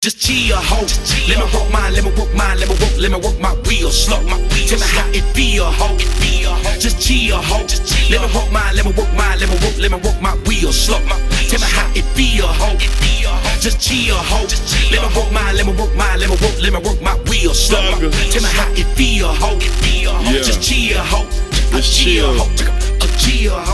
Just chill, ho. Let me work mine, let me work mine, let me work my wheels slow. Tell me how it feel, ho. Just chill, ho. Let me work mine, let me work mine, let me work my wheels slow. Tell me how it feel, ho. Just chill, ho. Let me work mine, let me work mine, let me work my wheels slow. Tell me how it feel, ho. Just chill, ho. Just chill, ho. Chill, ho.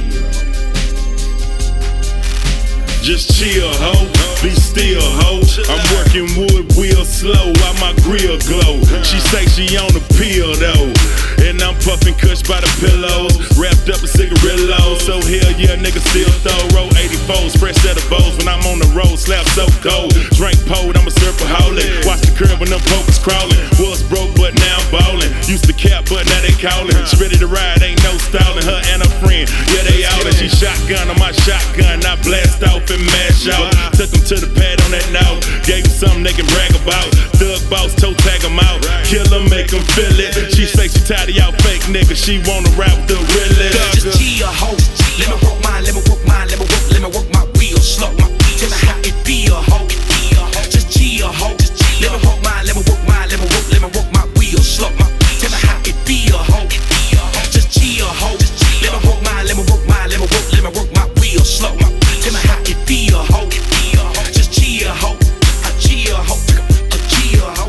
Just chill, ho, be still, ho. I'm working wood, wheel slow, while my grill glow. She say she on the pill, though, and I'm puffing kush by the pillows, wrapped up in cigarillos. So hell yeah, nigga still throw. Roll 84s, fresh set of bows. When I'm on the road, slap so cold. Drink pole, I'm a serpaholic. Watch the curb when them pokers crawling. Was broke, but now I'm ballin'. Used to cap, but now they callin'. She ready to ride, ain't no stallin'. Her and her friend, yeah, they all in. She shotgun on my shotgun, I blast off and mash out. Took them to the pad on that now. Gave them something they can brag about. Thug boss, toe tag them out. Kill them, make them feel it. She say she tired of y'all fake niggas. She wanna rap with the realest. Just chill, ho. Let me work mine, let me work mine, let me work my wheels slow. Tell me how it feel, ho. Just chill, ho. Let me work mine, let me work mine, let me work my wheels slow. Tell me how it feel, ho. Just chill, ho. Let me work mine, let me work mine, let me work my wheels slow. Tell me how it feel, ho. Just chill, ho. Chill, ho. Chill, ho.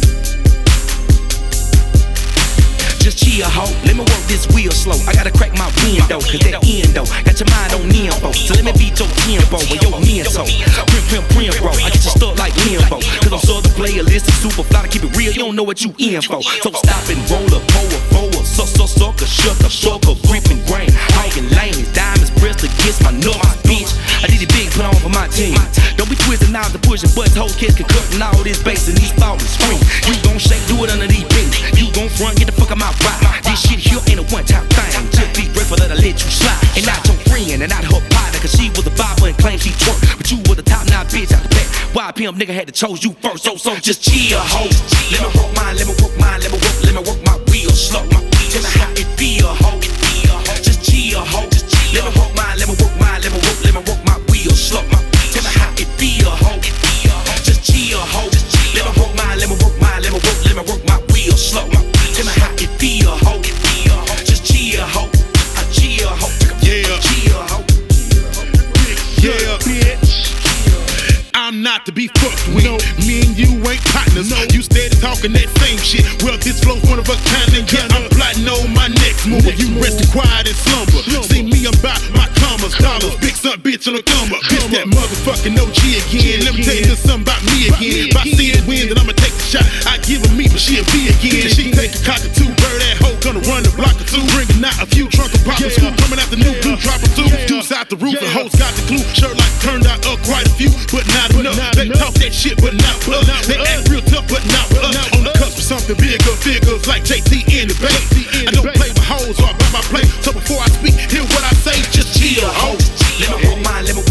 Just chill, ho. Let me work this wheel slow. I gotta crack my window, cause that end though got your mind on info. So let me beat your tempo with your mental. Prim, bro. I get you stuck like limbo. Cause I'm so the player list is super fly to keep it real. You don't know what you in for. So stop and roll up, forward. Sucker, sugar, gripping grain. Hogging lanes, diamonds pressed against my nuts, bitch. I did it big, put on for my team. Don't be twisting knobs and pushing buttons. Whole kids can cut and all this bass and these falling scream. You gon' shake, do it under these beats. You gon' front, get the fuck out my ride. This shit here ain't a one-time thing. Just be grateful that I let you slide. And not your friend, and not her partner, cause she was a bopper and claimed she twerk. But you was the top 9 bitch out the back. YPM nigga had to chose you first. So just chill, ho. Let me work mine, let me work mine, let me work my wheels slow. Tell me how it feel, ho. Just chill, ho. Let me work mine, let me work mine, let me work my wheels slow. Tell me how it feel, ho. Just chill, ho. Let me work mine, let me work mine, let me work my wheels slow. Tell me how it feel, ho. Just chill, ho. Chill, ho. Yeah. Chill, ho. Yeah, bitch. I'm not to be fucked with. No. Me and you ain't partners. No. You steady talking that same shit. Well, this flow's one of a kind, and yeah, I'm plotting on my next move. You resting quiet and slumber. See me about my commas, dollars. Big son, bitch on the come up. Bitch, that motherfucking OG again. Let me tell you something about me again. If I see it win, then I'ma take the shot. I give her me, but she'll be again. She take a cockatoo, bird that hoe, gonna run the block or two. Bringing out a few trunk of pop and school. Coming out the new blue, drop a two. Deuce out the roof, and hoes got the clue. Shirt like turned out up quite a few, but not enough. They talk that shit, but not with us. They act real tough, but not with us. On the cusp of something bigger, figures like JT in the bank. I don't play with hoes or by my play. So before I speak, hear what I say. Just chill, ho. Let me work mine, let me